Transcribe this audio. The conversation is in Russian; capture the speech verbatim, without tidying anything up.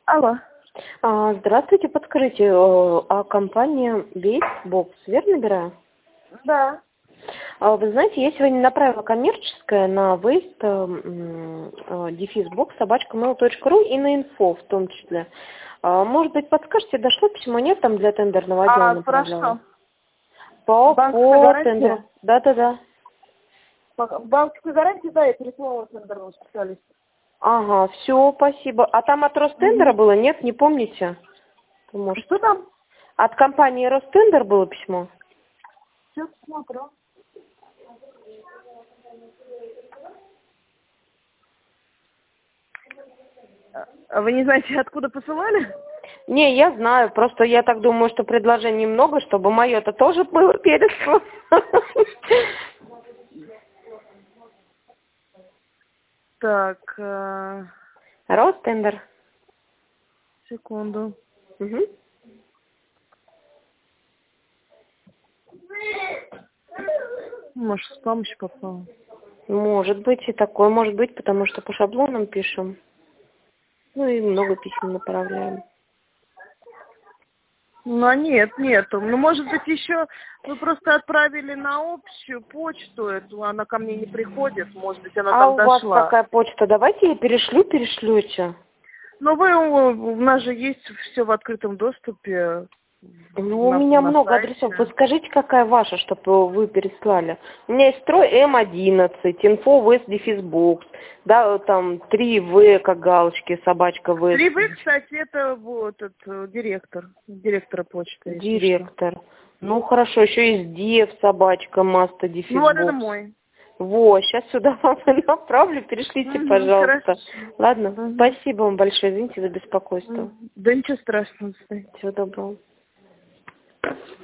Алло. А, Здравствуйте, подскажите, э, а компания Вейсбокс, верно набираю? Да. А, Вы знаете, я сегодня направила коммерческое на выезд э, м, э, дефисбокс собачка mail точка ру и на инфо в том числе. А, Может быть, подскажете, дошло письмо, нет там для тендерного отдела А про направляла? что? По, Банковская по тендеру. гарантия? Да-да-да. По- Банковская гарантия, да, я переслала тендерному специалисту. Ага, все, спасибо. А там от Ростендера Угу. было, нет, не помните? Может. Что там? От компании Ростендер было письмо? Сейчас смотрю. А вы не знаете, откуда посылали? Не, я знаю, просто я так думаю, что предложений много, чтобы мое-то тоже было переслано. Так, э, Ростендер. секунду. Угу. Может, с помощью попала. Может быть и такое, может быть, потому что по шаблонам пишем. Ну и много писем направляем. Ну, нет, нету. Ну, может быть, еще вы просто отправили на общую почту эту, она ко мне не приходит, может быть, она А там у вас дошла. какая почта? Давайте я перешлю, перешлете. Но вы, у у нас же есть все в открытом доступе Ну, у на, меня на много адресов. Вы сайте. скажите, какая ваша, чтобы вы переслали. У меня есть строй эм одиннадцать, инфо вест дефисбокс, да, там три вэ, как галочки, собачка вест. Три вы, кстати, это вот этот э, директор, директора почты, если что. Директор. Ну, хорошо, еще есть дев, собачка, маста, Ну, вот это дефисбокс. мой. Вот, сейчас сюда вам направлю, перешлите, Угу, пожалуйста. хорошо. Ладно, Угу. спасибо вам большое, извините за беспокойство. Да ничего страшного. Всего доброго.